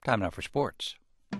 Time now for sports.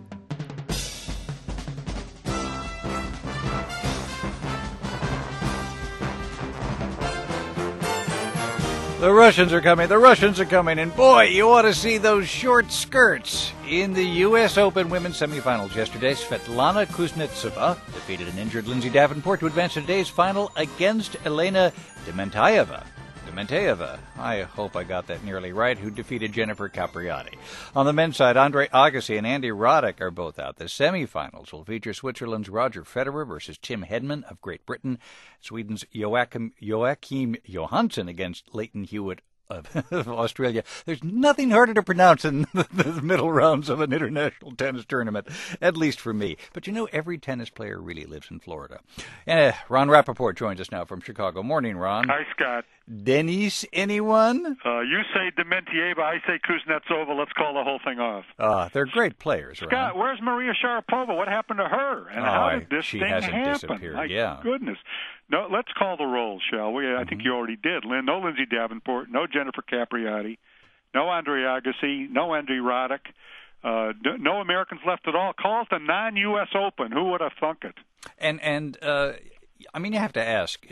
The Russians are coming, and boy, you ought to see those short skirts. In the U.S. Open women's semifinals yesterday, Svetlana Kuznetsova defeated an injured Lindsay Davenport to advance to today's final against Elena Dementieva, I hope I got that nearly right, who defeated Jennifer Capriati. On the men's side, Andre Agassi and Andy Roddick are both out. The semifinals will feature Switzerland's Roger Federer versus Tim Hedman of Great Britain, Sweden's Joachim Johansson against Leighton Hewitt of Australia. There's nothing harder to pronounce in the middle rounds of an international tennis tournament, at least for me. But you know, every tennis player really lives in Florida. Ron Rappaport joins us now from Chicago. Morning, Ron. Hi, Scott. Denis, anyone? You say Dementieva, I say Kuznetsova. Let's call the whole thing off. They're great players, Scott, Ron. Where's Maria Sharapova? What happened to her? And how did this thing happen? She hasn't disappeared, My goodness. No, let's call the roll, shall we? I think you already did. No Lindsay Davenport, no Jennifer Capriati, no Andre Agassi, no Andy Roddick, no Americans left at all. Call it the non-U.S. Open. Who would have thunk it? And I mean, you have to ask,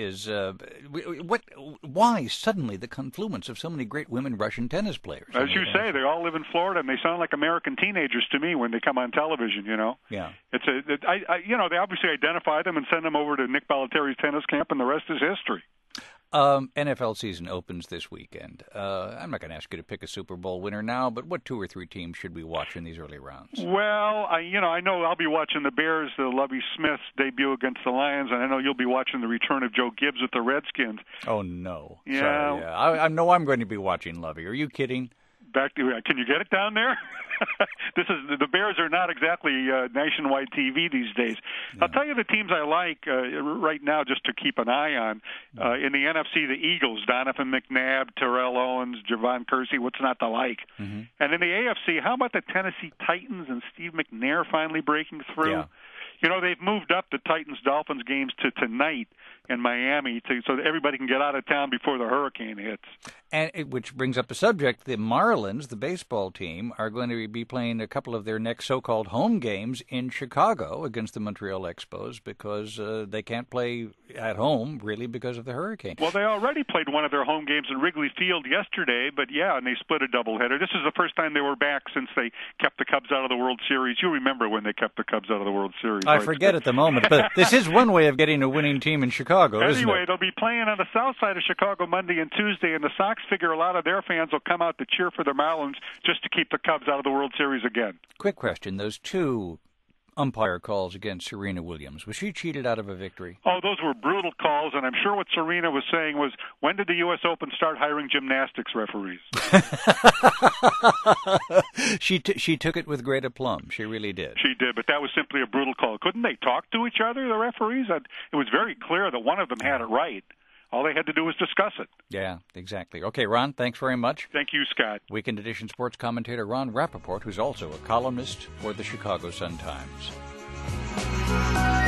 why suddenly the confluence of so many great women Russian tennis players? As you say, they all live in Florida, and they sound like American teenagers to me when they come on television, you know? Yeah. They obviously identify them and send them over to Nick Balateri's tennis camp, and the rest is history. NFL season opens this weekend. I'm not going to ask you to pick a Super Bowl winner now, but what 2 or 3 teams should we watch in these early rounds? Well, I know I'll be watching the Bears, the Lovie Smith's debut against the Lions, and I know you'll be watching the return of Joe Gibbs with the Redskins. Oh, no. Yeah. Sorry, yeah. I know I'm going to be watching Lovie. Are you kidding? Can you get it down there? The Bears are not exactly nationwide TV these days. Yeah. I'll tell you the teams I like right now, just to keep an eye on. In the NFC, the Eagles, Donovan McNabb, Terrell Owens, Javon Kersey. What's not to like? Mm-hmm. And in the AFC, how about the Tennessee Titans and Steve McNair finally breaking through? Yeah. You know, they've moved up the Titans-Dolphins games to tonight in Miami so that everybody can get out of town before the hurricane hits. And which brings up a subject. The Marlins, the baseball team, are going to be playing a couple of their next so-called home games in Chicago against the Montreal Expos because they can't play at home, really, because of the hurricane. Well, they already played one of their home games in Wrigley Field yesterday, but and they split a doubleheader. This is the first time they were back since they kept the Cubs out of the World Series. You remember when they kept the Cubs out of the World Series. I forget at the moment, but this is one way of getting a winning team in Chicago, isn't it? Anyway, they'll be playing on the south side of Chicago Monday and Tuesday, and the Sox figure a lot of their fans will come out to cheer for their Marlins just to keep the Cubs out of the World Series again. Quick question. Those 2 umpire calls against Serena Williams, was she cheated out of a victory? Oh, those were brutal calls, and I'm sure what Serena was saying was, when did the U.S. Open start hiring gymnastics referees? She took it with great aplomb. She really did. She did, but that was simply a brutal call. Couldn't they talk to each other, the referees? It was very clear that one of them had it right. All they had to do was discuss it. Yeah, exactly. Okay, Ron, thanks very much. Thank you, Scott. Weekend Edition sports commentator Ron Rappaport, who's also a columnist for the Chicago Sun-Times.